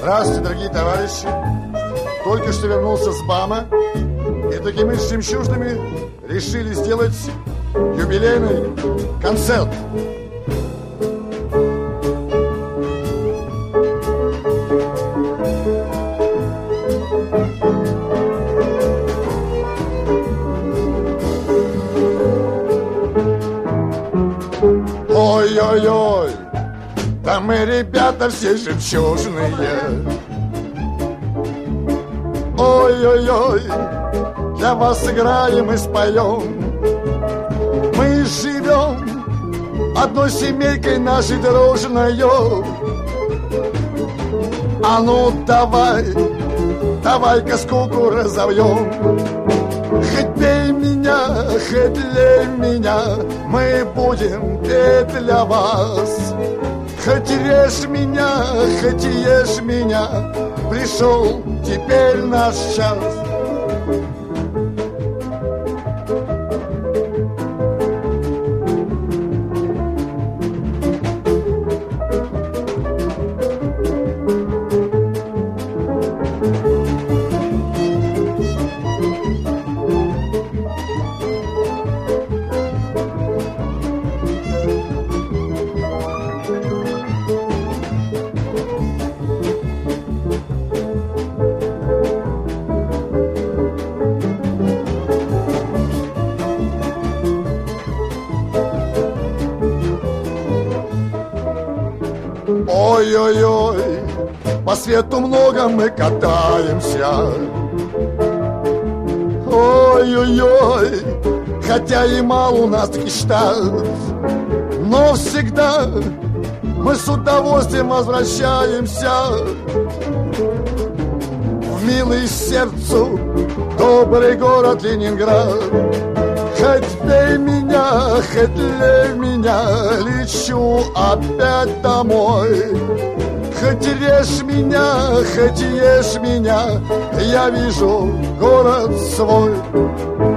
Здравствуйте, дорогие товарищи. Только что вернулся с БАМа, и такими мы с жемчужными решили сделать юбилейный концерт. Ой-ой-ой, да мы, ребята, все жемчужные. Ой-ой-ой, для вас сыграем и споем. Мы живем одной семейкой нашей дружной. А ну давай, давай-ка скуку разовьем. Хоть бей меня, хоть лей меня, мы будем петь для вас. Хоть режь меня, хоть ешь меня, пришел теперь наш час. Ой-ой-ой, по свету много мы катаемся. Ой-ой-ой, хотя и мало у нас таких штат, но всегда мы с удовольствием возвращаемся в милый сердцу добрый город Ленинград. Хоть бей меня, хоть лей меня, лечу опять домой. Хоть режь меня, хоть ешь меня, я вижу город свой.